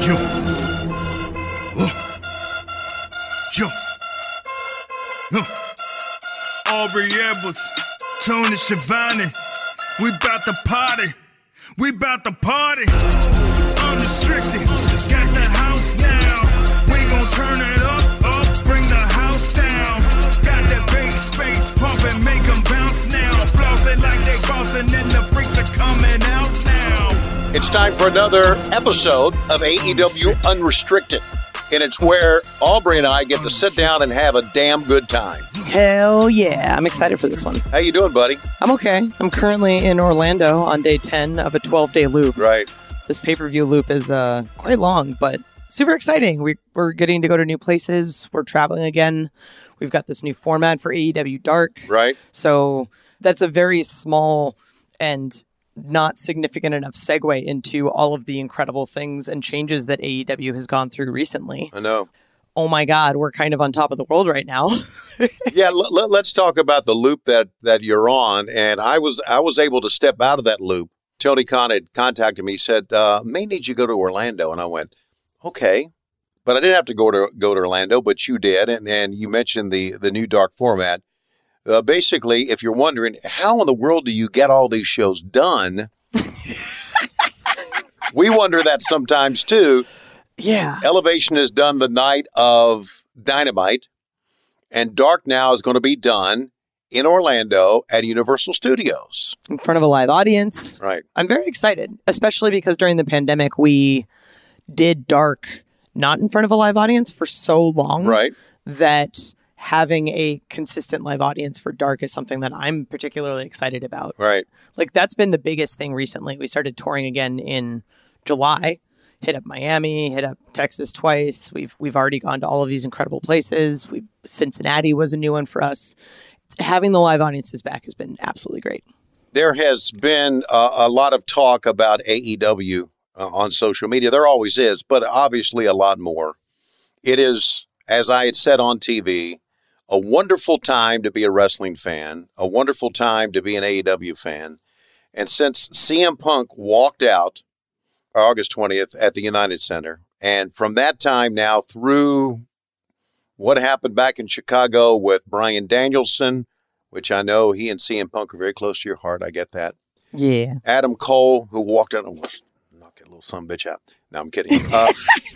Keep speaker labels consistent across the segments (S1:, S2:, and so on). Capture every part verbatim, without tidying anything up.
S1: Yo. Uh. Yo. Uh. Aubrey Edwards, Tony Schiavone. We bout to party. We bout to party. Unrestricted. Got the house now. We gon' turn it up, up, bring the house down. Got that bass space pumping, make them bounce now. Flossing like they bossing and the freaks are coming out now.
S2: It's time for another episode of A E W Unrestricted. And it's where Aubrey and I get to sit down and have a damn good time.
S3: Hell yeah. I'm excited for this one.
S2: How you doing, buddy?
S3: I'm okay. I'm currently in Orlando on day ten of a twelve-day loop.
S2: Right.
S3: This pay-per-view loop is uh, quite long, but super exciting. We, we're getting to go to new places. We're traveling again. We've got this new format for A E W Dark.
S2: Right.
S3: So that's a very small and not significant enough segue into all of the incredible things and changes that A E W has gone through recently.
S2: I know.
S3: Oh my God, we're kind of on top of the world right now.
S2: yeah, l- l- let's talk about the loop that, that you're on. And I was I was able to step out of that loop. Tony Khan had contacted me, said, uh, may need you to go to Orlando. And I went, okay. But I didn't have to go to go to Orlando, but you did. And, and you mentioned the, the new Dark format. Uh, basically, if you're wondering, how in the world do you get all these shows done? We wonder that sometimes, too.
S3: Yeah.
S2: Elevation is done the night of Dynamite, and Dark now is going to be done in Orlando at Universal Studios.
S3: In front of a live audience.
S2: Right.
S3: I'm very excited, especially because during the pandemic, we did Dark not in front of a live audience for so long.
S2: Right.
S3: That having a consistent live audience for Dark is something that I'm particularly excited about.
S2: Right.
S3: Like, that's been the biggest thing recently. We started touring again in July, hit up Miami, hit up Texas twice. We've we've already gone to all of these incredible places. We Cincinnati was a new one for us. Having the live audiences back has been absolutely great.
S2: There has been a, a lot of talk about A E W uh, on social media. There always is, but obviously a lot more. It is, as I had said on T V, a wonderful time to be a wrestling fan, a wonderful time to be an A E W fan. And since C M Punk walked out August twentieth at the United Center, and from that time now through what happened back in Chicago with Bryan Danielson, which I know he and C M Punk are very close to your heart. I get that.
S3: Yeah.
S2: Adam Cole, who walked out and was, knock that little son of a bitch out. No, I'm kidding. Uh,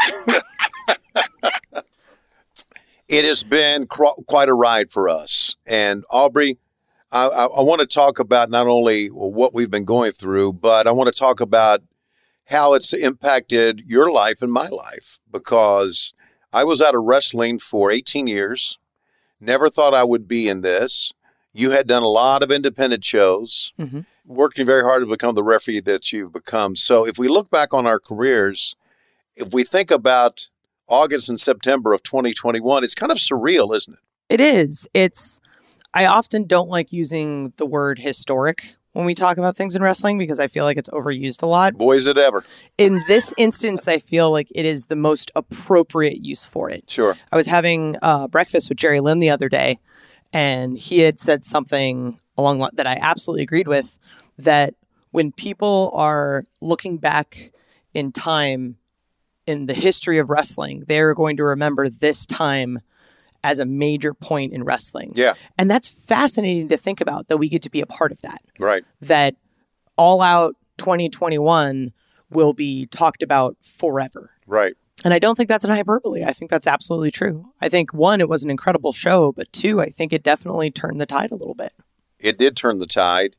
S2: It has been cr- quite a ride for us. And Aubrey, I, I, I want to talk about not only what we've been going through, but I want to talk about how it's impacted your life and my life. Because I was out of wrestling for eighteen years, never thought I would be in this. You had done a lot of independent shows, mm-hmm. working very hard to become the referee that you've become. So if we look back on our careers, if we think about August and September of twenty twenty-one, it's kind of surreal, isn't it?
S3: It is. It's, I often don't like using the word historic when we talk about things in wrestling because I feel like it's overused a lot.
S2: Boy, is it ever.
S3: In this instance, I feel like it is the most appropriate use for it.
S2: Sure.
S3: I was having uh, breakfast with Jerry Lynn the other day, and he had said something along li- that I absolutely agreed with, that when people are looking back in time in the history of wrestling, they're going to remember this time as a major point in wrestling.
S2: Yeah.
S3: And that's fascinating to think about, that we get to be a part of that.
S2: Right.
S3: That All Out twenty twenty-one will be talked about forever.
S2: Right.
S3: And I don't think that's an hyperbole. I think that's absolutely true. I think, one, it was an incredible show, but two, I think it definitely turned the tide a little bit.
S2: It did turn the tide.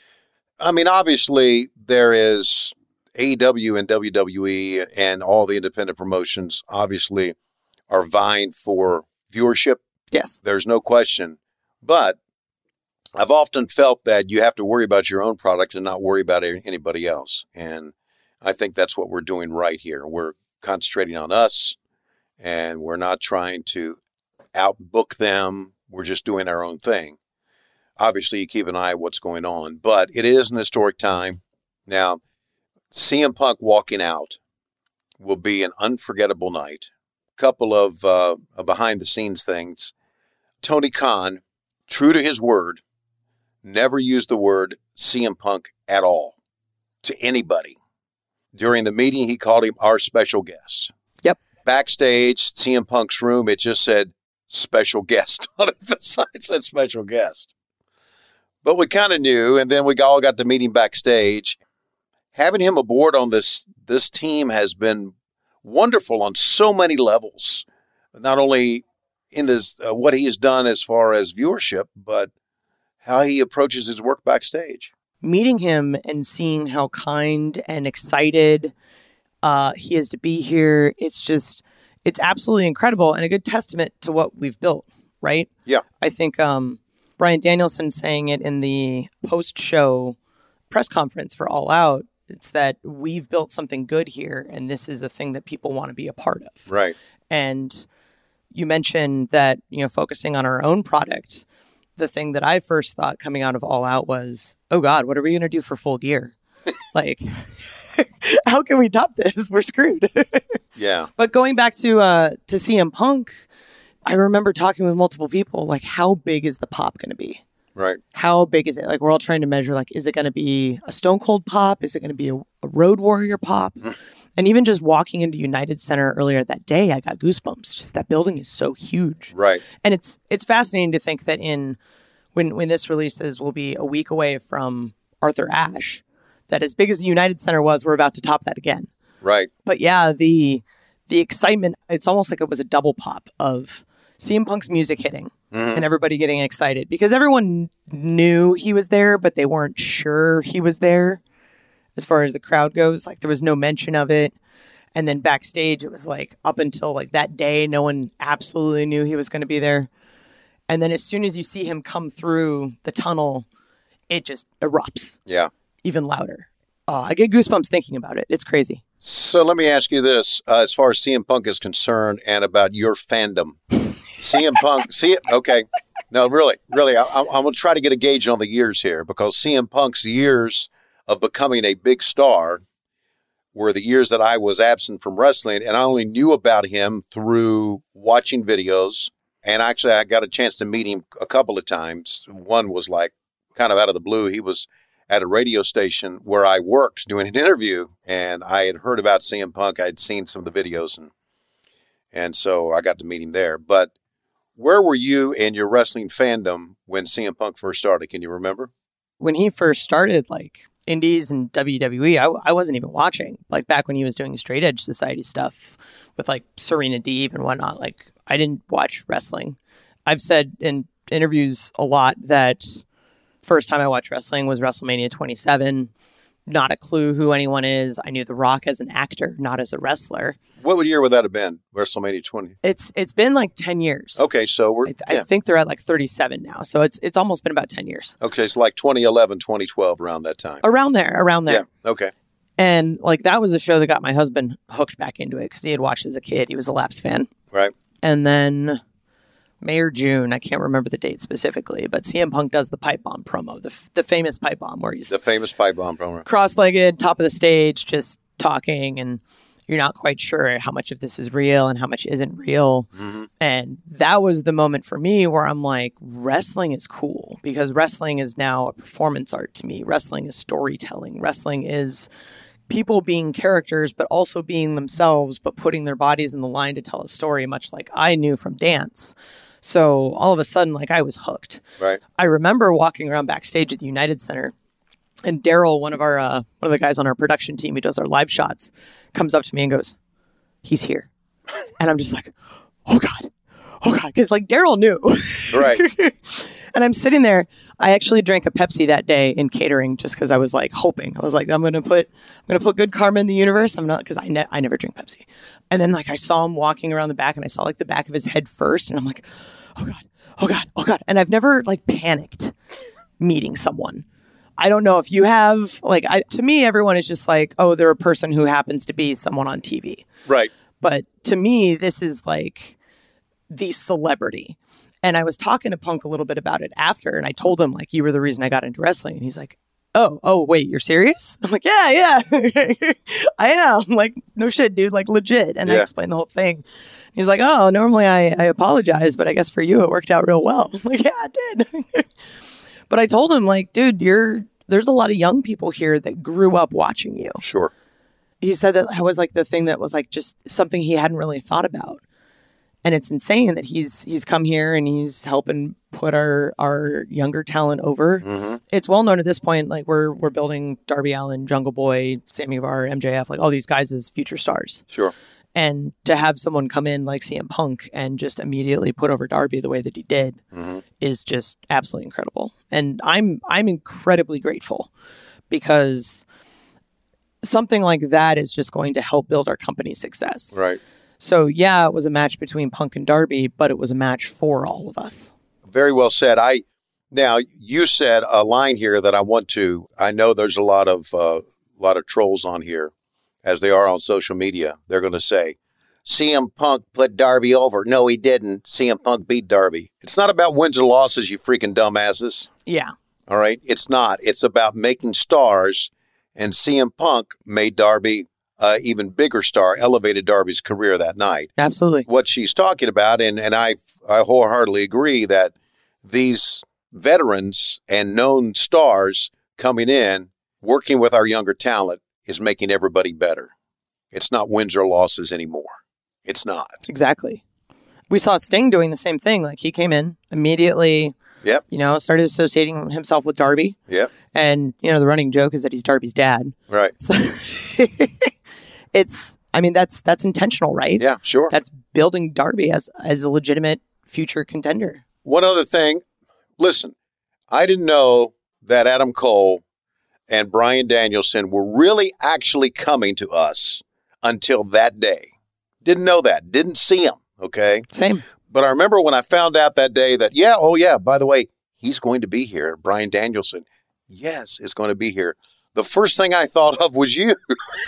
S2: I mean, obviously, there is A E W and W W E and all the independent promotions obviously are vying for viewership.
S3: Yes.
S2: There's no question. But I've often felt that you have to worry about your own product and not worry about anybody else. And I think that's what we're doing right here. We're concentrating on us, and we're not trying to outbook them. We're just doing our own thing. Obviously, you keep an eye on what's going on, but it is an historic time. Now, C M Punk walking out will be an unforgettable night. Couple of uh, behind-the-scenes things. Tony Khan, true to his word, never used the word C M Punk at all to anybody. During the meeting, he called him our special guest.
S3: Yep.
S2: Backstage, C M Punk's room, it just said special guest on it. The sign said special guest. But we kind of knew, and then we all got to meet him backstage. Having him aboard on this this team has been wonderful on so many levels. Not only in this uh, what he has done as far as viewership, but how he approaches his work backstage.
S3: Meeting him and seeing how kind and excited uh, he is to be here, it's just, it's absolutely incredible and a good testament to what we've built, right?
S2: Yeah.
S3: I think um, Bryan Danielson saying it in the post-show press conference for All Out, it's that we've built something good here, and this is a thing that people want to be a part of.
S2: Right.
S3: And you mentioned that, you know, focusing on our own product, the thing that I first thought coming out of All Out was, oh God, what are we going to do for Full Gear? Like, how can we top this? We're screwed.
S2: Yeah.
S3: But going back to uh, to C M Punk, I remember talking with multiple people, like, how big is the pop going to be?
S2: Right.
S3: How big is it? Like, we're all trying to measure, like, is it going to be a Stone Cold pop? Is it going to be a, a Road Warrior pop? And even just walking into United Center earlier that day, I got goosebumps. Just that building is so huge.
S2: Right.
S3: And it's it's fascinating to think that in when when this releases, we'll be a week away from Arthur Ashe. That as big as the United Center was, we're about to top that again.
S2: Right.
S3: But yeah, the the excitement, it's almost like it was a double pop of C M Punk's music hitting mm-hmm. and everybody getting excited because everyone knew he was there, but they weren't sure he was there as far as the crowd goes. Like, there was no mention of it. And then backstage, it was like up until like that day, no one absolutely knew he was going to be there. And then as soon as you see him come through the tunnel, it just erupts.
S2: Yeah. Even
S3: louder. Oh, I get goosebumps thinking about it. It's crazy.
S2: So let me ask you this, uh, as far as C M Punk is concerned and about your fandom. C M Punk, see it? Okay. No, really, really, I, I'm going to try to get a gauge on the years here because C M Punk's years of becoming a big star were the years that I was absent from wrestling, and I only knew about him through watching videos. And actually, I got a chance to meet him a couple of times. One was like kind of out of the blue. He was at a radio station where I worked doing an interview, and I had heard about C M Punk. I had seen some of the videos, and and so I got to meet him there. But where were you in your wrestling fandom when C M Punk first started? Can you remember?
S3: When he first started, like, Indies and W W E, I, I wasn't even watching. Like, back when he was doing Straight Edge Society stuff with, like, Serena Deeb and whatnot, like, I didn't watch wrestling. I've said in interviews a lot that first time I watched wrestling was WrestleMania twenty-seven. Not a clue who anyone is. I knew The Rock as an actor, not as a wrestler.
S2: What year would that have been, WrestleMania twenty?
S3: It's It's been like ten years.
S2: Okay, so we're...
S3: I, th-
S2: yeah.
S3: I think they're at like thirty-seven now. So it's it's almost been about ten years.
S2: Okay, so like twenty eleven, twenty twelve, around that time.
S3: Around there, around there.
S2: Yeah, okay.
S3: And like that was a show that got my husband hooked back into it because he had watched as a kid. He was a Laps fan.
S2: Right.
S3: And then May or June, I can't remember the date specifically, but C M Punk does the pipe bomb promo, the f- the famous pipe bomb where he's
S2: the famous pipe bomb promo,
S3: cross-legged, top of the stage, just talking, and you're not quite sure how much of this is real and how much isn't real. Mm-hmm. And that was the moment for me where I'm like, wrestling is cool because wrestling is now a performance art to me. Wrestling is storytelling. Wrestling is people being characters, but also being themselves, but putting their bodies in the line to tell a story, much like I knew from dance. So all of a sudden, like, I was hooked.
S2: Right.
S3: I remember walking around backstage at the United Center, and Daryl, one of our uh, one of the guys on our production team who does our live shots, comes up to me and goes, "He's here," and I'm just like, "Oh God, oh God," because like Daryl knew.
S2: Right.
S3: And I'm sitting there. I actually drank a Pepsi that day in catering just because I was like hoping. I was like, I'm gonna put I'm gonna put good karma in the universe. I'm not because I ne- I never drink Pepsi. And then like I saw him walking around the back, and I saw like the back of his head first, and I'm like, oh God, oh God, oh God. And I've never like panicked meeting someone. I don't know if you have. Like, I, to me, everyone is just like, oh, they're a person who happens to be someone on T V.
S2: Right.
S3: But to me, this is like the celebrity. And I was talking to Punk a little bit about it after, and I told him, like, you were the reason I got into wrestling. And he's like, oh, oh, wait, you're serious? I'm like, yeah, yeah, I am. Like, no shit, dude, like, legit. And yeah. I explained the whole thing. He's like, oh, normally I, I apologize, but I guess for you, it worked out real well. I'm like, yeah, it did. But I told him, like, dude, you're there's a lot of young people here that grew up watching you.
S2: Sure.
S3: he said that that was like the thing that was like just something he hadn't really thought about. And it's insane that he's he's come here and he's helping put our our younger talent over.
S2: Mm-hmm.
S3: It's well known at this point, like we're we're building Darby Allin, Jungle Boy, Sammy Guevara, M J F, like all these guys as future stars.
S2: Sure.
S3: And to have someone come in like C M Punk and just immediately put over Darby the way that he did
S2: mm-hmm.
S3: is just absolutely incredible. And I'm I'm incredibly grateful because something like that is just going to help build our company's success.
S2: Right.
S3: So, yeah, it was a match between Punk and Darby, but it was a match for all of us.
S2: Very well said. I now you said a line here that I want to. I know there's a lot of uh, lot of trolls on here, as they are on social media. They're going to say, C M Punk put Darby over. No, he didn't. C M Punk beat Darby. It's not about wins or losses, you freaking dumbasses.
S3: Yeah.
S2: All right? It's not. It's about making stars, and C M Punk made Darby uh, even bigger star, elevated Darby's career that night.
S3: Absolutely.
S2: What she's talking about, and, and I, I wholeheartedly agree that these veterans and known stars coming in, working with our younger talent, is making everybody better. It's not wins or losses anymore. It's not.
S3: Exactly. We saw Sting doing the same thing. Like he came in immediately,
S2: Yep.
S3: you know, started associating himself with Darby.
S2: Yep.
S3: And, you know, the running joke is that he's Darby's dad.
S2: Right.
S3: So it's, I mean, that's that's intentional, right?
S2: Yeah, sure.
S3: That's building Darby as, as a legitimate future contender.
S2: One other thing. Listen, I didn't know that Adam Cole and Bryan Danielson were really actually coming to us until that day. Didn't know that. Didn't see him, okay?
S3: Same.
S2: But I remember when I found out that day that, yeah, oh, yeah, by the way, he's going to be here. Bryan Danielson, yes, is going to be here. The first thing I thought of was you.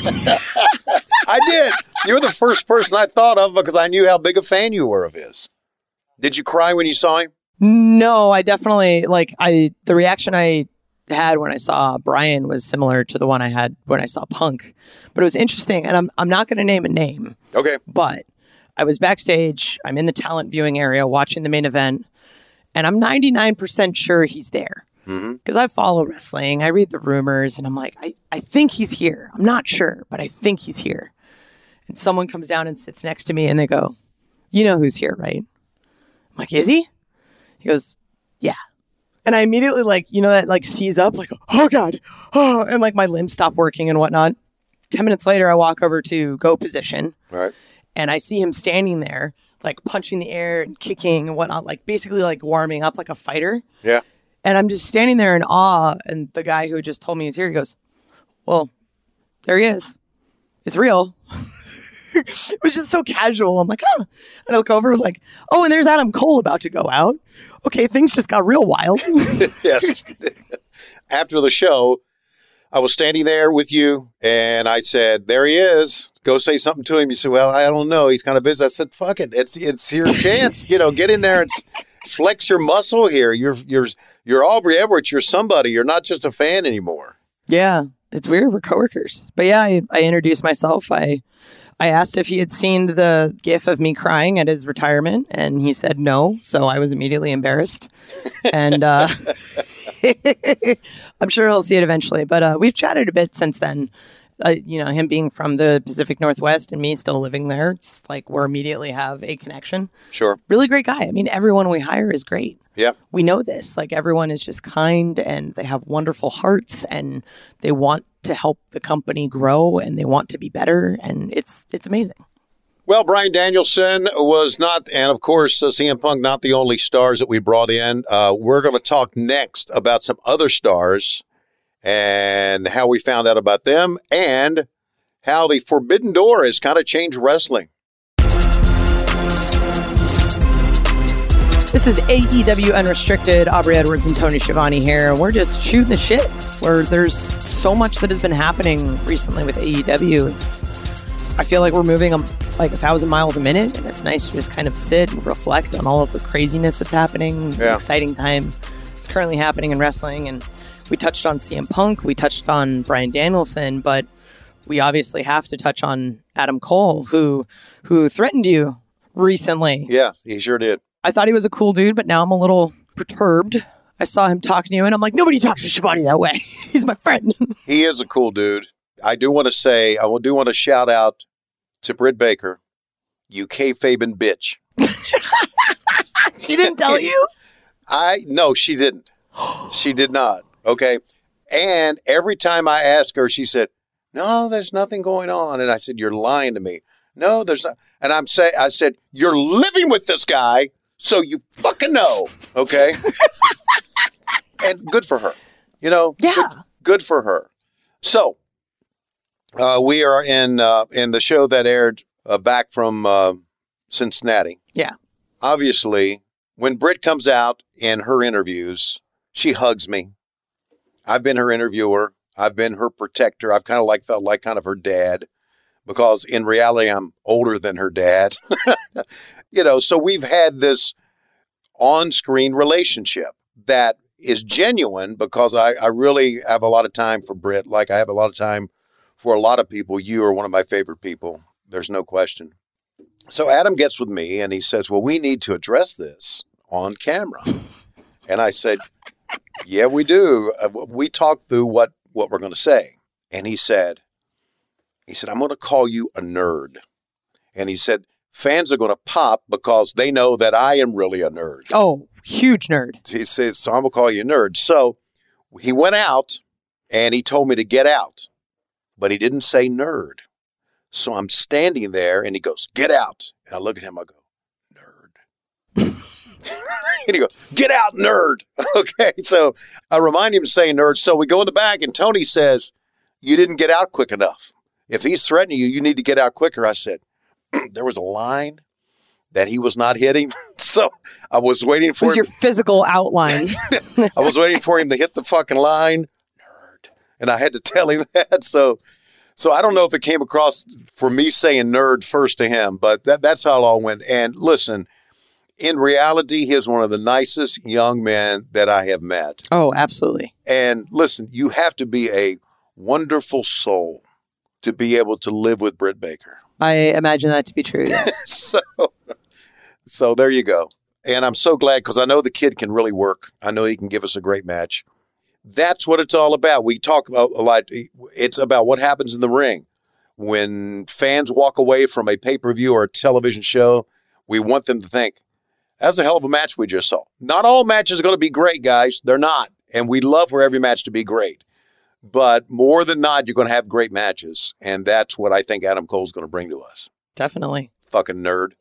S2: I did. You were the first person I thought of because I knew how big a fan you were of his. Did you cry when you saw him?
S3: No, I definitely, like, I the reaction I had when I saw Bryan was similar to the one I had when I saw Punk. But it was interesting, and I'm I'm not going to name a name.
S2: Okay.
S3: But I was backstage. I'm in the talent viewing area watching the main event, and I'm ninety-nine percent sure he's there. Because mm-hmm. I follow wrestling. I read the rumors, and I'm like, I, I think he's here. I'm not sure, but I think he's here. And someone comes down and sits next to me, and they go, you know who's here, right? I'm like, is he? He goes, yeah. And I immediately, like, you know, that like seize up, like, oh God, oh, and like my limbs stop working and whatnot. Ten minutes later, I walk over to go position.
S2: Right.
S3: And I see him standing there, like punching the air and kicking and whatnot, like basically like warming up like a fighter.
S2: Yeah.
S3: And I'm just standing there in awe. And the guy who just told me he's here, he goes, well, there he is. It's real. It was just so casual. I'm like, oh. And I look over like, oh, and there's Adam Cole about to go out. Okay, things just got real wild.
S2: Yes. After the show, I was standing there with you, and I said, there he is. Go say something to him. You said, well, I don't know. He's kind of busy. I said, fuck it. It's it's your chance. You know, get in there and flex your muscle here. You're, you're, you're Aubrey Edwards. You're somebody. You're not just a fan anymore.
S3: Yeah, it's weird. We're coworkers. But yeah, I, I introduced myself. I I asked if he had seen the gif of me crying at his retirement, and he said no. So I was immediately embarrassed. And uh, I'm sure he'll see it eventually. But uh, we've chatted a bit since then. Uh, you know, him being from the Pacific Northwest and me still living there, it's like we immediately have a connection.
S2: Sure. Really
S3: great guy. I mean, everyone we hire is great.
S2: Yeah.
S3: We know this. Like, everyone is just kind, and they have wonderful hearts, and they want to help the company grow, and they want to be better, and it's it's amazing.
S2: Well, Bryan Danielson was not, and of course, uh, C M Punk, not the only stars that we brought in. Uh, we're going to talk next about some other stars and how we found out about them and how the Forbidden Door has kind of changed wrestling.
S3: This is A E W Unrestricted. Aubrey Edwards and Tony Schiavone here. We're just shooting the shit. Where there's so much that has been happening recently with A E W. It's, I feel like we're moving um, like a thousand miles a minute, and it's nice to just kind of sit and reflect on all of the craziness that's happening.
S2: Yeah.
S3: The exciting time it's currently happening in wrestling. And we touched on C M Punk. We touched on Bryan Danielson, but we obviously have to touch on Adam Cole, who who threatened you recently.
S2: Yeah, he sure did.
S3: I thought he was a cool dude, but now I'm a little perturbed. I saw him talking to you, and I'm like, nobody talks to Schiavone that way. He's my friend.
S2: He is a cool dude. I do want to say, I do want to shout out to Britt Baker, you kayfabing bitch.
S3: She didn't tell you?
S2: I, no, she didn't. She did not. Okay. And every time I asked her, she said, no, there's nothing going on. And I said, you're lying to me. No, there's not. And I'm say, I said, you're living with this guy, so you fucking know. Okay. And good for her. You know,
S3: yeah.
S2: good, good for her. So uh, we are in uh, in the show that aired uh, back from uh, Cincinnati.
S3: Yeah.
S2: Obviously, when Britt comes out in her interviews, she hugs me. I've been her interviewer. I've been her protector. I've kind of like felt like kind of her dad, because in reality, I'm older than her dad. You know, so we've had this on-screen relationship that is genuine, because I, I really have a lot of time for Britt. Like I have a lot of time for a lot of people. You are one of my favorite people. There's no question. So Adam gets with me and he says, well, we need to address this on camera. And I said, yeah, we do. Uh, we talked through what, what we're going to say. And he said, he said, I'm going to call you a nerd. And he said, fans are going to pop because they know that I am really a nerd.
S3: Oh, huge nerd.
S2: He says, so I'm going to call you a nerd. So he went out and he told me to get out, but he didn't say nerd. So I'm standing there and he goes, get out. And I look at him, I go, nerd. And he goes, get out, nerd. Okay. So I remind him to say nerd. So we go in the back and Tony says, you didn't get out quick enough. If he's threatening you, you need to get out quicker. I said, there was a line that he was not hitting. So I was waiting for
S3: it was
S2: him.
S3: Your physical outline.
S2: I was waiting for him to hit the fucking line. Nerd. And I had to tell him that. So so I don't know if it came across for me saying nerd first to him, but that, that's how it all went. And listen, in reality, he is one of the nicest young men that I have met.
S3: Oh, absolutely.
S2: And listen, you have to be a wonderful soul to be able to live with Britt Baker.
S3: I imagine that to be true, yes.
S2: so, so there you go. And I'm so glad, because I know the kid can really work. I know he can give us a great match. That's what it's all about. We talk about a lot. It's about what happens in the ring. When fans walk away from a pay-per-view or a television show, we want them to think, that's a hell of a match we just saw. Not all matches are going to be great, guys. They're not. And we love for every match to be great. But more than not, you're going to have great matches. And that's what I think Adam Cole's going to bring to us.
S3: Definitely.
S2: Fucking nerd.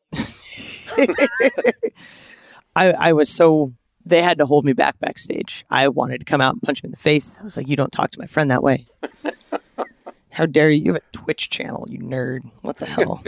S3: I, I was so, they had to hold me back backstage. I wanted to come out and punch him in the face. I was like, you don't talk to my friend that way. How dare you? You have a Twitch channel, you nerd. What the hell?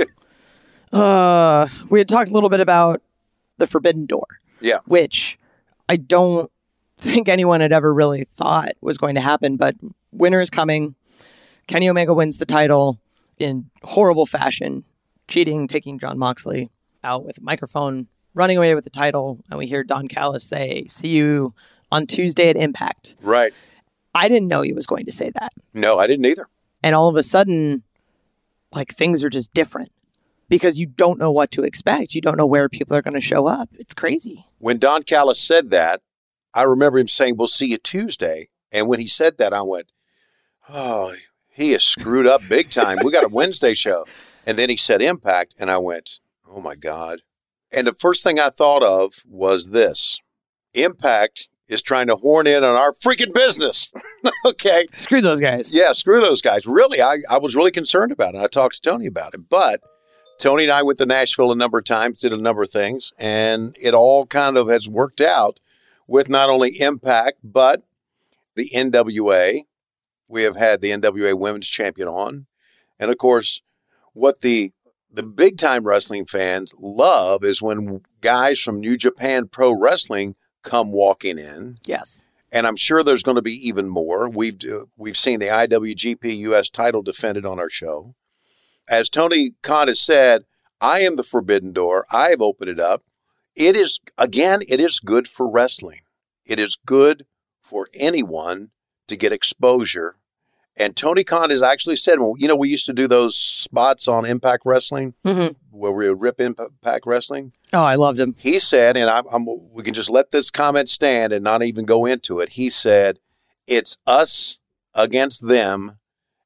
S3: uh, we had talked a little bit about the Forbidden Door.
S2: Yeah.
S3: Which I don't think anyone had ever really thought was going to happen, but winter is coming. Kenny Omega wins the title in horrible fashion, cheating, taking Jon Moxley out with a microphone, running away with the title, and we hear Don Callis say, see you on Tuesday at Impact.
S2: Right.
S3: I didn't know he was going to say that.
S2: No, I didn't either.
S3: And all of a sudden, like, things are just different because you don't know what to expect. You don't know where people are going to show up. It's crazy.
S2: When Don Callis said that, I remember him saying, we'll see you Tuesday. And when he said that, I went, oh, he is screwed up big time. We got a Wednesday show. And then he said Impact. And I went, oh, my God. And the first thing I thought of was this. Impact is trying to horn in on our freaking business. Okay.
S3: Screw those guys.
S2: Yeah, screw those guys. Really, I, I was really concerned about it. I talked to Tony about it. But Tony and I went to Nashville a number of times, did a number of things, and it all kind of has worked out with not only Impact, but the N W A. We have had the N W A Women's Champion on. And, of course, what the the big-time wrestling fans love is when guys from New Japan Pro Wrestling come walking in.
S3: Yes.
S2: And I'm sure there's going to be even more. We've uh, we've seen the I W G P U S title defended on our show. As Tony Khan has said, I am the Forbidden Door. I have opened it up. It is, again, it is good for wrestling. It is good for anyone to get exposure. And Tony Khan has actually said, well, you know, we used to do those spots on Impact Wrestling
S3: Mm-hmm.
S2: where we would rip Impact Wrestling.
S3: Oh, I loved him.
S2: He said, and I'm, I'm, we can just let this comment stand and not even go into it. He said, it's us against them,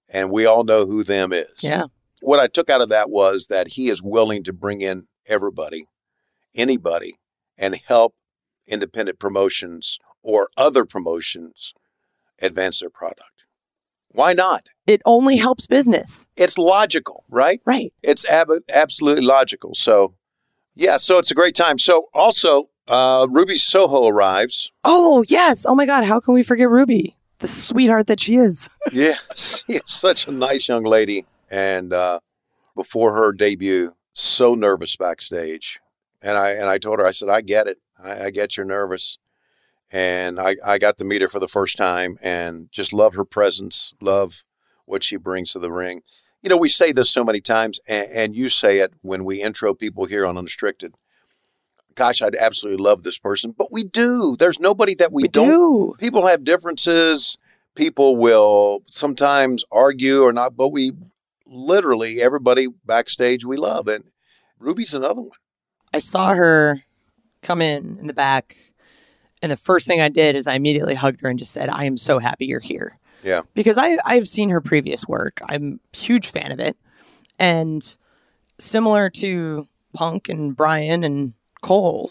S2: And we all know who them is.
S3: Yeah.
S2: What I took out of that was that he is willing to bring in everybody, anybody, and help independent promotions or other promotions advance their product. Why not?
S3: It only helps business.
S2: It's logical, right?
S3: Right.
S2: It's ab- absolutely logical. So, yeah, so it's a great time. So also, uh, Ruby Soho arrives.
S3: Oh, yes. Oh, my God. How can we forget Ruby? The sweetheart that she is.
S2: Yes, she is such a nice young lady. And uh, before her debut, so nervous backstage. And I and I told her, I said, I get it. I, I get you're nervous. And I, I got to meet her for the first time and just love her presence, love what she brings to the ring. You know, we say this so many times, and, and you say it when we intro people here on Unrestricted. Gosh, I'd absolutely love this person, but we do. There's nobody that we,
S3: We
S2: don't.
S3: do.
S2: People have differences. People will sometimes argue or not, but we literally, everybody backstage we love. And Ruby's another one.
S3: I saw her come in in the back, and the first thing I did is I immediately hugged her and just said, I am so happy you're here.
S2: Yeah.
S3: Because I, I've seen her previous work. I'm a huge fan of it. And similar to Punk and Brian and Cole,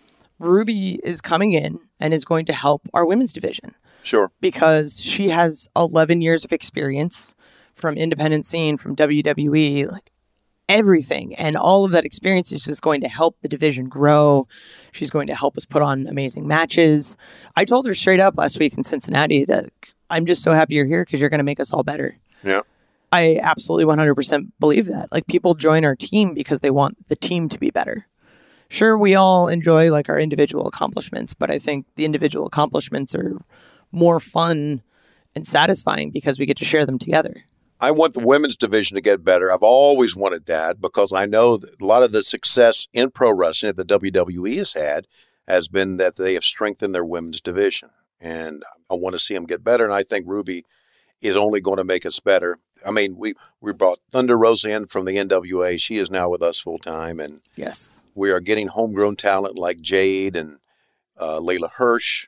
S3: Ruby is coming in and is going to help our women's division.
S2: Sure.
S3: Because she has eleven years of experience from independent scene, from W W E, like everything. And all of that experience is just going to help the division grow. She's going to help us put on amazing matches. I told her straight up last week in Cincinnati that I'm just so happy you're here because you're going to make us all better.
S2: Yeah.
S3: I absolutely one hundred percent believe that. Like, people join our team because they want the team to be better. Sure, we all enjoy like our individual accomplishments, but I think the individual accomplishments are more fun and satisfying because we get to share them together.
S2: I want the women's division to get better. I've always wanted that because I know that a lot of the success in pro wrestling that the W W E has had has been that they have strengthened their women's division. And I want to see them get better. And I think Ruby is only going to make us better. I mean, we, we brought Thunder Rosa in from the N W A. She is now with us full time. And
S3: yes,
S2: we are getting homegrown talent like Jade and uh, Layla Hirsch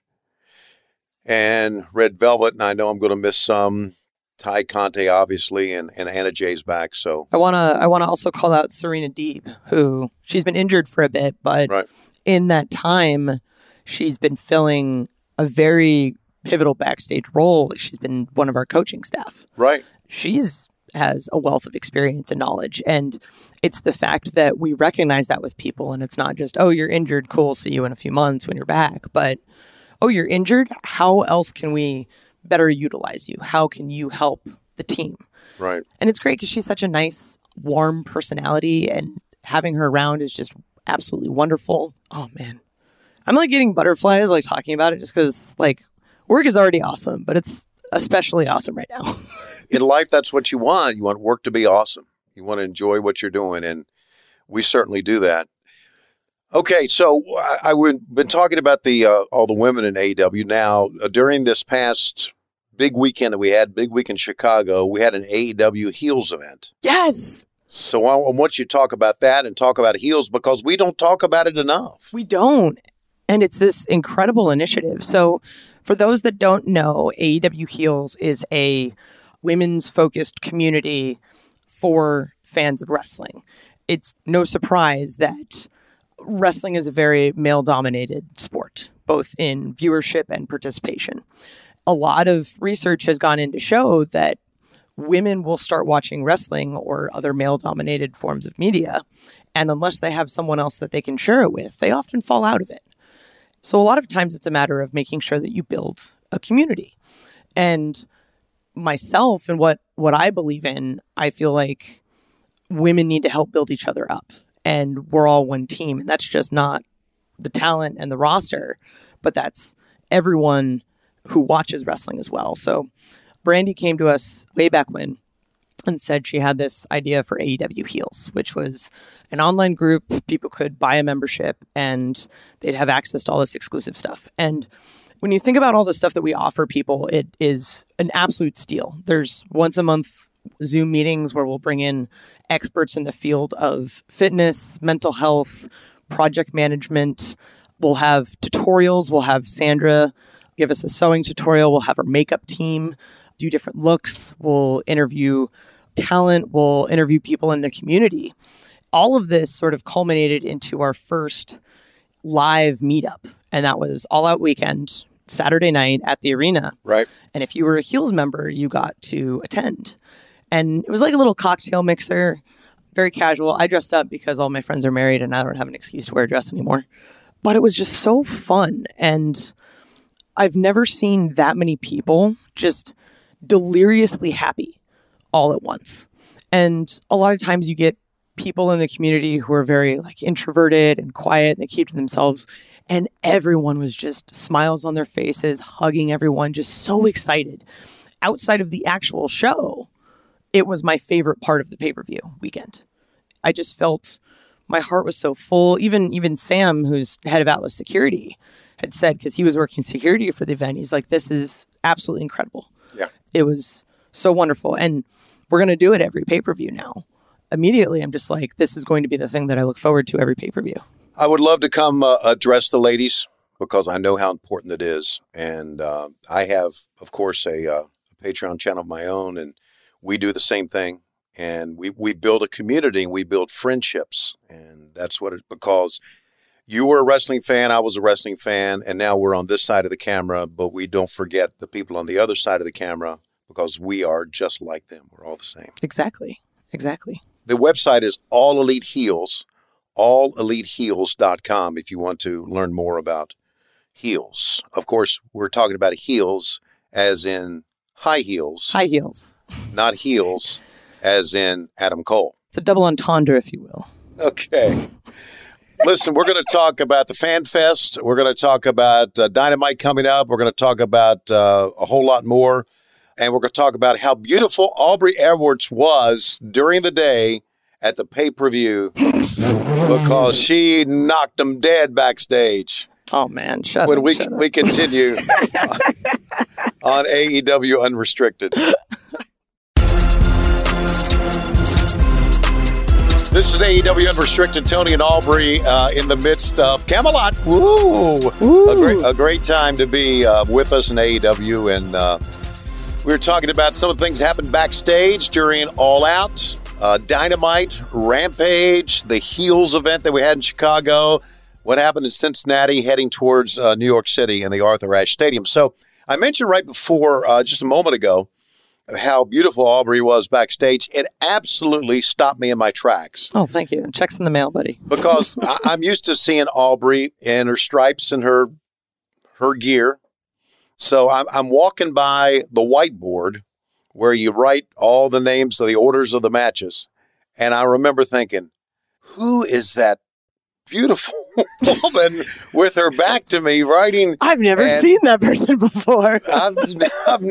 S2: and Red Velvet. And I know I'm going to miss some. Ty Conte, obviously, and, and Anna Jay's back. So
S3: I want to I want to also call out Serena Deeb, who she's been injured for a bit, but
S2: right.
S3: in that time, she's been filling a very pivotal backstage role. She's been one of our coaching staff.
S2: Right.
S3: She's has a wealth of experience and knowledge. And it's the fact that we recognize that with people. And it's not just, oh, you're injured. Cool. See you in a few months when you're back. But, oh, you're injured. How else can we better utilize you? How can you help the team?
S2: Right.
S3: And it's great because she's such a nice, warm personality. And having her around is just absolutely wonderful. Oh, man. I'm like getting butterflies, like talking about it just because like work is already awesome, but it's especially awesome right now.
S2: In life, that's what you want. You want work to be awesome. You want to enjoy what you're doing. And we certainly do that. Okay. So I, I've been talking about the uh, all the women in A E W. Now, uh, during this past big weekend that we had, big week in Chicago, we had an A E W Heels event.
S3: Yes.
S2: So I, I want you to talk about that and talk about Heels because we don't talk about it enough.
S3: We don't. And it's this incredible initiative. So for those that don't know, A E W Heels is a women's focused community for fans of wrestling. It's no surprise that wrestling is a very male dominated sport, both in viewership and participation. A lot of research has gone in to show that women will start watching wrestling or other male dominated forms of media. And unless they have someone else that they can share it with, they often fall out of it. So a lot of times it's a matter of making sure that you build a community. And myself and what, what I believe in, I feel like women need to help build each other up. And we're all one team. And that's just not the talent and the roster, but that's everyone who watches wrestling as well. So Brandy came to us way back when and said she had this idea for A E W Heels, which was an online group. People could buy a membership and they'd have access to all this exclusive stuff. And when you think about all the stuff that we offer people, it is an absolute steal. There's once a month Zoom meetings where we'll bring in experts in the field of fitness, mental health, project management. We'll have tutorials. We'll have Sandra give us a sewing tutorial. We'll have our makeup team do different looks. We'll interview talent. We'll interview people in the community. All of this sort of culminated into our first live meetup. And that was All Out Weekend, Saturday night at the arena.
S2: Right.
S3: And if you were a Heels member, you got to attend. And it was like a little cocktail mixer, very casual. I dressed up because all my friends are married and I don't have an excuse to wear a dress anymore. But it was just so fun. And I've never seen that many people just deliriously happy all at once. And a lot of times you get people in the community who are very like introverted and quiet and they keep to themselves. And everyone was just smiles on their faces, hugging everyone, just so excited. Outside of the actual show, it was my favorite part of the pay-per-view weekend. I just felt my heart was so full. Even even Sam, who's head of Atlas Security, had said, because he was working security for the event, he's like, this is absolutely incredible.
S2: Yeah.
S3: It was so wonderful. And we're going to do it every pay-per-view now. Immediately, I'm just like, this is going to be the thing that I look forward to every pay-per-view.
S2: I would love to come uh, address the ladies because I know how important it is. And uh, I have, of course, a, uh, a Patreon channel of my own, and we do the same thing. And we, we build a community and we build friendships. And that's what it, because you were a wrestling fan, I was a wrestling fan, and now we're on this side of the camera, but we don't forget the people on the other side of the camera because we are just like them. We're all the same.
S3: Exactly. Exactly.
S2: The website is All Elite Heels, all elite heels dot com if you want to learn more about heels. Of course, we're talking about heels as in high heels.
S3: High heels.
S2: Not heels as in Adam Cole.
S3: It's a double entendre, if you will.
S2: Okay. Listen, we're going to talk about the Fan Fest. We're going to talk about uh, Dynamite coming up. We're going to talk about uh, a whole lot more. And we're going to talk about how beautiful Aubrey Edwards was during the day at the pay-per-view because she knocked them dead backstage.
S3: Oh, man. Shut
S2: when
S3: up.
S2: we
S3: shut
S2: we
S3: up.
S2: continue on A E W Unrestricted. This is A E W Unrestricted. Tony and Aubrey uh, in the midst of Camelot. Woo!
S3: Woo.
S2: A great, a great time to be uh, with us in A E W. And uh, we were talking about some of the things that happened backstage during All Out, uh, Dynamite, Rampage, the Heels event that we had in Chicago, what happened in Cincinnati, heading towards uh, New York City and the Arthur Ashe Stadium. So I mentioned right before, uh, just a moment ago, how beautiful Aubrey was backstage. It absolutely stopped me in my tracks.
S3: Oh, thank you. Checks in the mail, buddy.
S2: Because I, I'm used to seeing Aubrey in her stripes and her her gear. So I'm, I'm walking by the whiteboard where you write all the names of the orders of the matches. And I remember thinking, who is that beautiful woman with her back to me writing?
S3: I've never
S2: and
S3: seen that person before.
S2: I'm, I'm,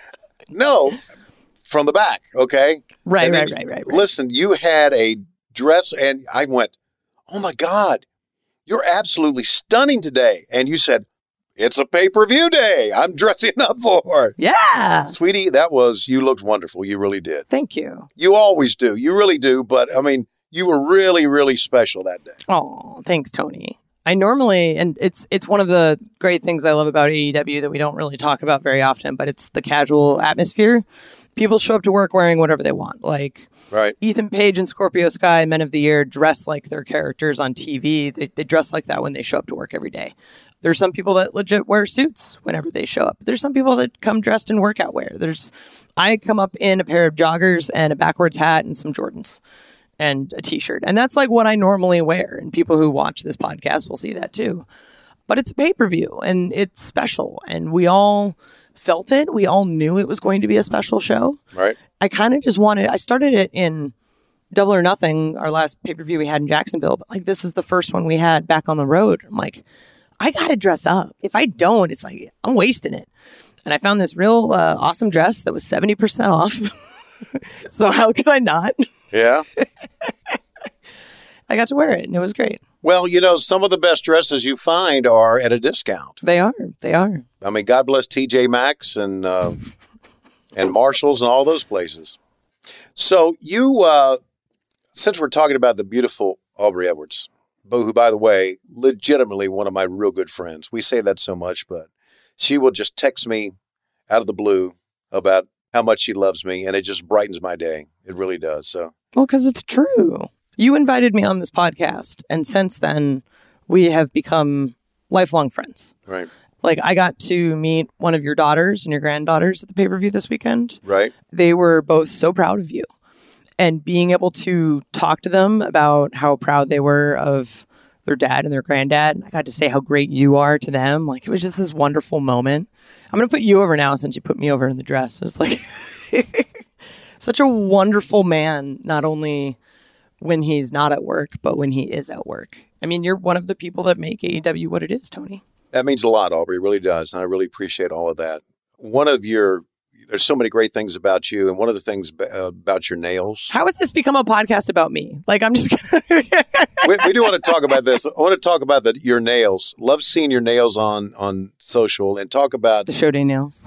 S2: no, from the back, okay?
S3: Right,
S2: And
S3: right,
S2: then,
S3: right, right, right.
S2: Listen, you had a dress, and I went, oh, my God, you're absolutely stunning today. And you said, it's a pay-per-view day. I'm dressing up for it.
S3: Yeah.
S2: Sweetie, that was, you looked wonderful. You really did.
S3: Thank you.
S2: You always do. You really do. But, I mean, you were really, really special that day.
S3: Oh, thanks, Tony. I normally, and it's it's one of the great things I love about A E W that we don't really talk about very often, but it's the casual atmosphere. People show up to work wearing whatever they want. Like
S2: Right.
S3: Ethan Page and Scorpio Sky, Men of the Year, dress like their characters on T V. They, they dress like that when they show up to work every day. There's some people that legit wear suits whenever they show up. There's some people that come dressed in workout wear. There's, I come up in a pair of joggers and a backwards hat and some Jordans and a t-shirt. And that's like what I normally wear. And people who watch this podcast will see that too. But it's a pay-per-view and it's special. And we all felt it. We all knew it was going to be a special show.
S2: Right.
S3: I kind of just wanted, I started it in Double or Nothing, our last pay-per-view we had in Jacksonville. But like, this is the first one we had back on the road. I'm like, I got to dress up. If I don't, it's like, I'm wasting it. And I found this real uh, awesome dress that was seventy percent off. So how could I not?
S2: Yeah.
S3: I got to wear it and it was great.
S2: Well, you know, some of the best dresses you find are at a discount.
S3: They are. They are.
S2: I mean, God bless T J Maxx and uh, and Marshalls and all those places. So you, uh, since we're talking about the beautiful Aubrey Edwards, who, by the way, legitimately one of my real good friends. We say that so much, but she will just text me out of the blue about how much she loves me, and it just brightens my day. It really does. So,
S3: well, because it's true. You invited me on this podcast, and since then, we have become lifelong friends.
S2: Right.
S3: Like, I got to meet one of your daughters and your granddaughters at the pay-per-view this weekend.
S2: Right.
S3: They were both so proud of you. And being able to talk to them about how proud they were of their dad and their granddad, I got to say how great you are to them. Like, it was just this wonderful moment. I'm going to put you over now since you put me over in the dress. It was like such a wonderful man, not only when he's not at work, but when he is at work. I mean, you're one of the people that make A E W what it is, Tony.
S2: That means a lot, Aubrey. It really does. And I really appreciate all of that. One of your... There's so many great things about you, and one of the things b- uh, about your nails.
S3: How has this become a podcast about me? Like, I'm just gonna...
S2: we, we do want to talk about this. I want to talk about the, your nails. Love seeing your nails on, on social, and talk about...
S3: The show day nails.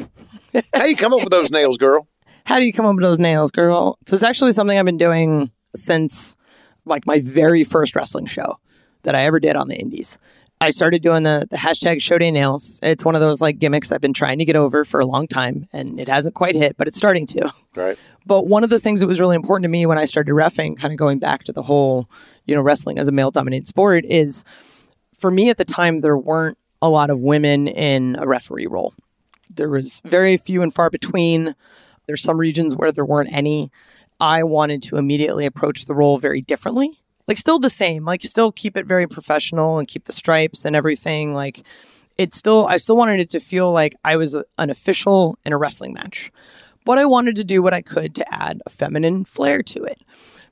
S2: How you come up with those nails, girl?
S3: How do you come up with those nails, girl? So it's actually something I've been doing since, like, my very first wrestling show that I ever did on the indies. I started doing the, the hashtag show day nails. It's one of those like gimmicks I've been trying to get over for a long time, and it hasn't quite hit, but it's starting to.
S2: Right.
S3: But one of the things that was really important to me when I started reffing, kind of going back to the whole, you know, wrestling as a male-dominated sport, is for me at the time, there weren't a lot of women in a referee role. There was very few and far between. There's some regions where there weren't any. I wanted to immediately approach the role very differently. Like, still the same, like, still keep it very professional and keep the stripes and everything. Like, it's still, I still wanted it to feel like I was a, an official in a wrestling match. But I wanted to do what I could to add a feminine flair to it,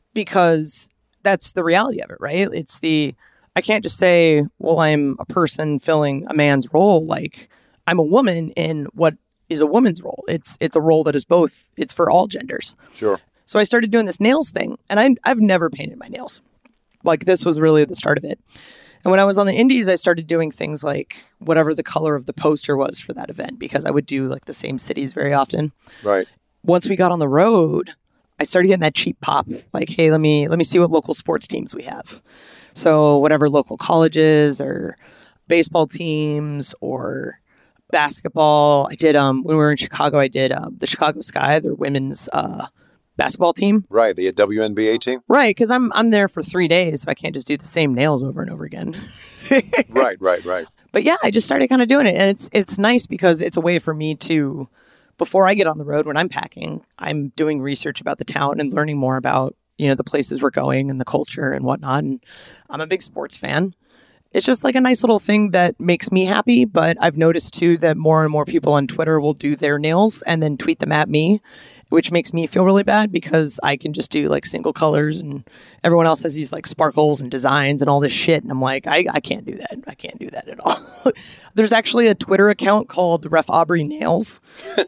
S3: because that's the reality of it, right? It's the, I can't just say, well, I'm a person filling a man's role. Like, I'm a woman in what is a woman's role. It's, it's a role that is both, it's for all genders.
S2: Sure.
S3: So I started doing this nails thing, and I, I've never painted my nails. Like, this was really the start of it. And when I was on the indies, I started doing things like whatever the color of the poster was for that event, because I would do like the same cities very often.
S2: Right.
S3: Once we got on the road, I started getting that cheap pop. Like, hey, let me let me see what local sports teams we have. So whatever local colleges or baseball teams or basketball. I did um when we were in Chicago, I did um, the Chicago Sky, their women's uh basketball team.
S2: Right, the W N B A team.
S3: Right, because I'm I'm there for three days, so I can't just do the same nails over and over again.
S2: Right, right, right.
S3: But yeah, I just started kind of doing it, and it's it's nice because it's a way for me to, before I get on the road when I'm packing, I'm doing research about the town and learning more about, you know, the places we're going and the culture and whatnot. And I'm a big sports fan. It's just like a nice little thing that makes me happy. But I've noticed too that more and more people on Twitter will do their nails and then tweet them at me, which makes me feel really bad because I can just do like single colors and everyone else has these like sparkles and designs and all this shit. And I'm like, I, I can't do that. I can't do that at all. There's actually a Twitter account called Ref Aubrey Nails.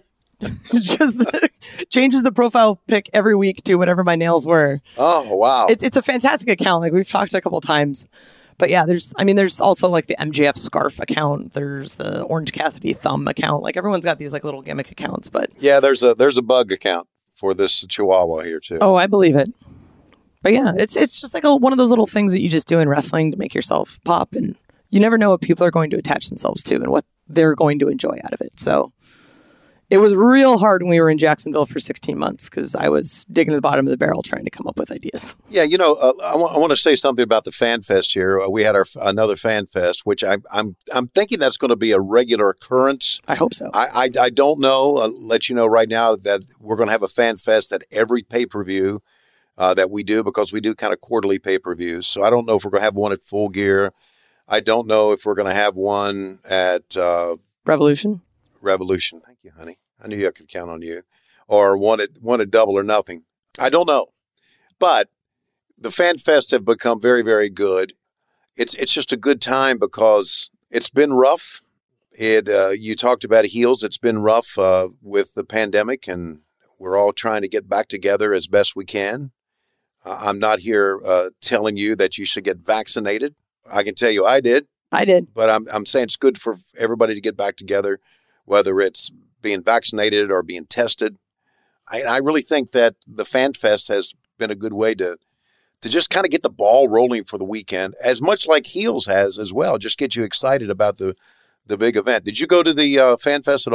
S3: Just changes the profile pic every week to whatever my nails were.
S2: Oh, wow.
S3: It's, it's a fantastic account. Like, we've talked a couple times. But yeah, there's, I mean, there's also like the M J F scarf account. There's the Orange Cassidy thumb account. Like, everyone's got these like little gimmick accounts, but
S2: yeah, there's a there's a bug account for this Chihuahua here too.
S3: Oh, I believe it. But yeah, it's it's just like a, one of those little things that you just do in wrestling to make yourself pop, and you never know what people are going to attach themselves to and what they're going to enjoy out of it. So it was real hard when we were in Jacksonville for sixteen months because I was digging to the bottom of the barrel trying to come up with ideas.
S2: Yeah, you know, uh, I, w- I want to say something about the Fan Fest here. Uh, we had our another Fan Fest, which I, I'm I'm thinking that's going to be a regular occurrence.
S3: I hope so.
S2: I I, I don't know. I'll let you know right now that we're going to have a Fan Fest at every pay-per-view uh, that we do, because we do kind of quarterly pay-per-views. So I don't know if we're going to have one at Full Gear. I don't know if we're going to have one at uh,
S3: Revolution.
S2: Revolution. Thank you, honey. I knew I could count on you. Or one at one at Double or Nothing. I don't know. But the Fan Fests have become very, very good. It's it's just a good time because it's been rough. It uh, you talked about heels. It's been rough uh, with the pandemic, and we're all trying to get back together as best we can. Uh, I'm not here uh, telling you that you should get vaccinated. I can tell you I did.
S3: I did.
S2: But I'm I'm saying it's good for everybody to get back together, whether it's being vaccinated or being tested. I, I really think that the Fan Fest has been a good way to to just kind of get the ball rolling for the weekend, as much like Heels has as well. Just get you excited about the the big event. Did you go to the uh, Fan Fest at all?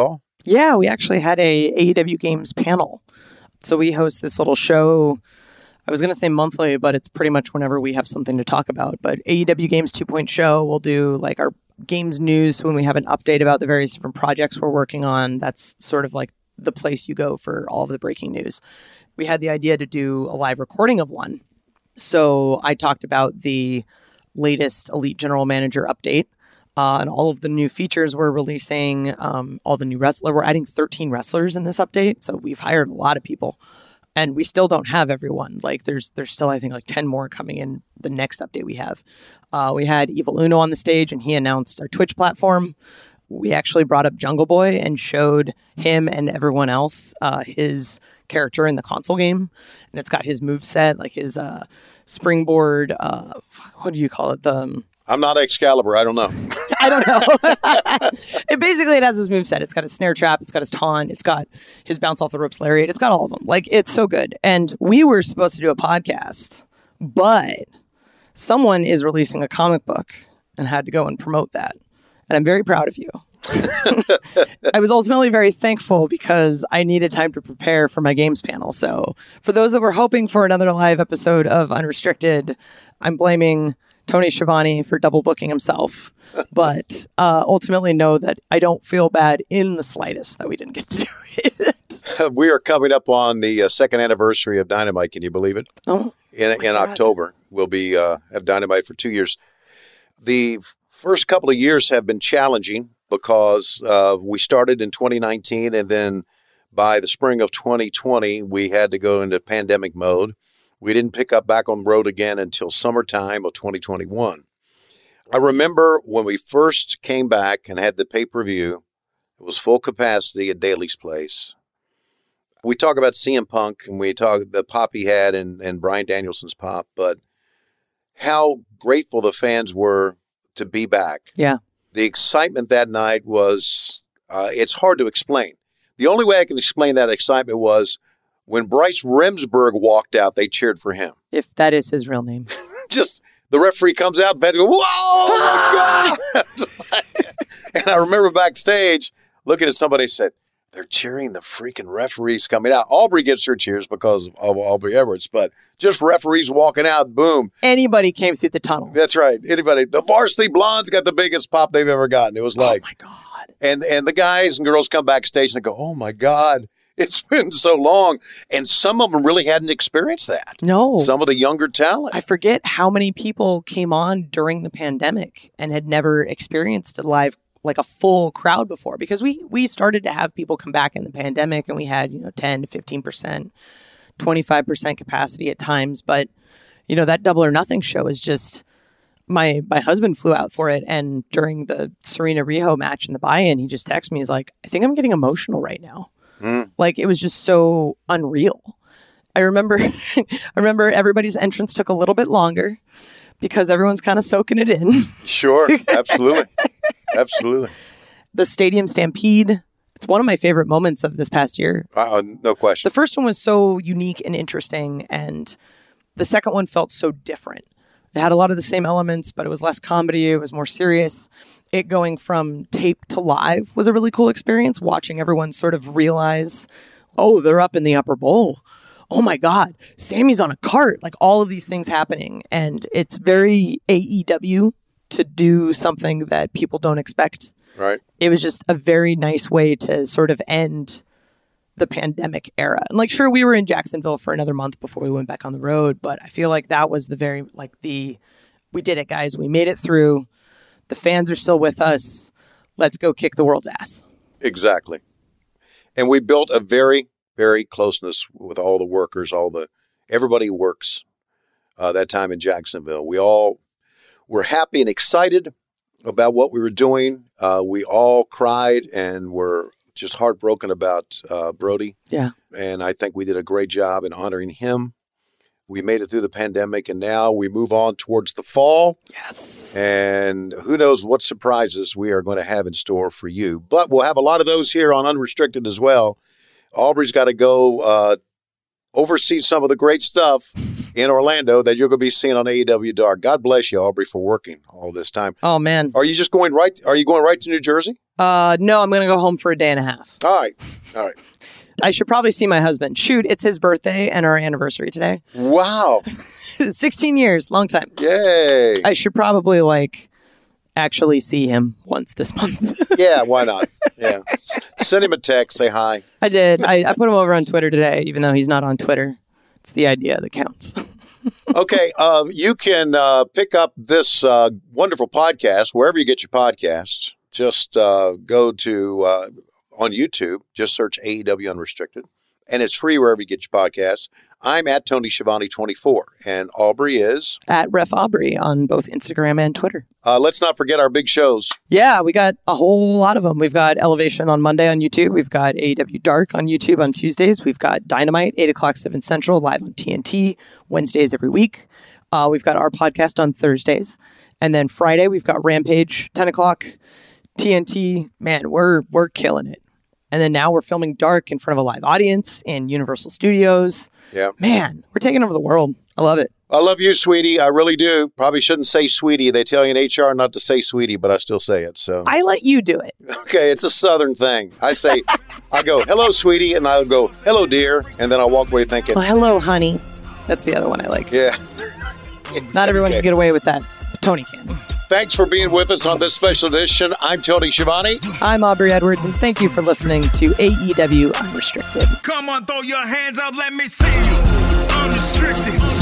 S3: Yeah, we actually had a A E W Games panel. So we host this little show. I was going to say monthly, but it's pretty much whenever we have something to talk about. But A E W Games two point oh show, we'll do like our games news. So when we have an update about the various different projects we're working on, that's sort of like the place you go for all of the breaking news. We had the idea to do a live recording of one. So I talked about the latest Elite General Manager update uh, and all of the new features we're releasing, um, all the new wrestler. We're adding thirteen wrestlers in this update. So we've hired a lot of people and we still don't have everyone. Like there's there's still, I think, like ten more coming in the next update we have. Uh, we had Evil Uno on the stage and he announced our Twitch platform. We actually brought up Jungle Boy and showed him and everyone else uh, his character in the console game, and it's got his moveset, like his uh springboard, uh what do you call it, the um,
S2: I'm not Excalibur, I don't know.
S3: I don't know. It basically, it has his moveset. It's got his snare trap, it's got his taunt, it's got his bounce off the ropes lariat, it's got all of them. Like, it's so good. And we were supposed to do a podcast, but someone is releasing a comic book and had to go and promote that, and I'm very proud of you. I was ultimately very thankful because I needed time to prepare for my games panel. So for those that were hoping for another live episode of Unrestricted, I'm blaming Tony Schiavone for double booking himself. But uh, ultimately know that I don't feel bad in the slightest that we didn't get to do it.
S2: We are coming up on the uh, second anniversary of Dynamite. Can you believe it?
S3: Oh,
S2: in in
S3: God.
S2: October, we'll be uh, have Dynamite for two years. The first couple of years have been challenging, because uh, we started in twenty nineteen, and then by the spring of twenty twenty, we had to go into pandemic mode. We didn't pick up back on the road again until summertime of twenty twenty-one. I remember when we first came back and had the pay-per-view, it was full capacity at Daly's Place. We talk about C M Punk, and we talk the pop he had and, and Bryan Danielson's pop, but how grateful the fans were to be back.
S3: Yeah.
S2: The excitement that night was, uh, it's hard to explain. The only way I can explain that excitement was when Bryce Remsburg walked out, they cheered for him.
S3: If that is his real name.
S2: Just, the referee comes out, fans go, whoa, my God! And I remember backstage looking at somebody and said, they're cheering the freaking referees coming out. Aubrey gets her cheers because of Aubrey Edwards, but just referees walking out, boom.
S3: Anybody came through the tunnel.
S2: That's right. Anybody. The Varsity Blondes got the biggest pop they've ever gotten. It was like,
S3: oh my God.
S2: And and the guys and girls come backstage and they go, oh my God, it's been so long. And some of them really hadn't experienced that.
S3: No.
S2: Some of the younger talent.
S3: I forget how many people came on during the pandemic and had never experienced a live, like a full crowd before, because we we started to have people come back in the pandemic and we had, you know, ten to fifteen percent, twenty-five percent capacity at times. But, you know, that Double or Nothing show is just, my my husband flew out for it. And during the Serena Riho match in the buy-in, he just texted me, he's like, I think I'm getting emotional right now. Mm. Like, it was just so unreal. I remember, I remember everybody's entrance took a little bit longer because everyone's kind of soaking it in.
S2: Sure. Absolutely. Absolutely.
S3: The Stadium Stampede. It's one of my favorite moments of this past year.
S2: Uh, no question.
S3: The first one was so unique and interesting, and the second one felt so different. It had a lot of the same elements, but it was less comedy. It was more serious. It going from tape to live was a really cool experience, watching everyone sort of realize, oh, they're up in the upper bowl. Oh my God, Sammy's on a cart. Like, all of these things happening. And it's very A E W to do something that people don't expect.
S2: Right.
S3: It was just a very nice way to sort of end the pandemic era. And like, sure, we were in Jacksonville for another month before we went back on the road, but I feel like that was the very, like the, we did it, guys. We made it through. The fans are still with us. Let's go kick the world's ass.
S2: Exactly. And we built a very, very closeness with all the workers, all the, everybody who works uh, that time in Jacksonville. We all were happy and excited about what we were doing. Uh, we all cried and were just heartbroken about uh, Brody.
S3: Yeah.
S2: And I think we did a great job in honoring him. We made it through the pandemic, and now we move on towards the fall.
S3: Yes.
S2: And who knows what surprises we are going to have in store for you. But we'll have a lot of those here on Unrestricted as well. Aubrey's got to go uh, oversee some of the great stuff in Orlando that you're going to be seeing on A E W Dark. God bless you, Aubrey, for working all this time.
S3: Oh, man.
S2: Are you just going right? Are you going right to New Jersey?
S3: Uh, no, I'm going to go home for a day and a half.
S2: All right. All right.
S3: I should probably see my husband. Shoot, it's his birthday and our anniversary today.
S2: Wow.
S3: sixteen years, long time.
S2: Yay.
S3: I should probably, like, actually see him once this month.
S2: Yeah, why not? Yeah. S- Send him a text, say hi.
S3: I did. I, I put him over on Twitter today, even though he's not on Twitter. It's the idea that counts.
S2: Okay, uh, you can uh, pick up this uh, wonderful podcast wherever you get your podcasts. Just uh, go to... Uh, on YouTube, just search A E W Unrestricted, and it's free wherever you get your podcasts. I'm at Tony Schiavone twenty-four, and Aubrey is?
S3: At Ref Aubrey on both Instagram and Twitter.
S2: Uh, let's not forget our big shows.
S3: Yeah, we got a whole lot of them. We've got Elevation on Monday on YouTube. We've got A E W Dark on YouTube on Tuesdays. We've got Dynamite, eight o'clock, seven Central, live on T N T, Wednesdays every week. Uh, we've got our podcast on Thursdays. And then Friday, we've got Rampage, ten o'clock, T N T. Man, we're we're killing it. And then now we're filming Dark in front of a live audience in Universal Studios.
S2: Yeah.
S3: Man, we're taking over the world. I love it.
S2: I love you, sweetie. I really do. Probably shouldn't say sweetie. They tell you in H R not to say sweetie, but I still say it. So
S3: I let you do it.
S2: Okay, it's a Southern thing. I say, I go, hello, sweetie, and I'll go, hello, dear, and then I'll walk away thinking,
S3: Well, hello, honey. That's the other one I like.
S2: yeah.
S3: Not everyone
S2: Okay.
S3: can get away with that, but Tony can.
S2: Thanks for being with us on this special edition. I'm Tony Schiavone.
S3: I'm Aubrey Edwards, and thank you for listening to A E W Unrestricted.
S1: Come on, throw your hands up, let me see you. Unrestricted.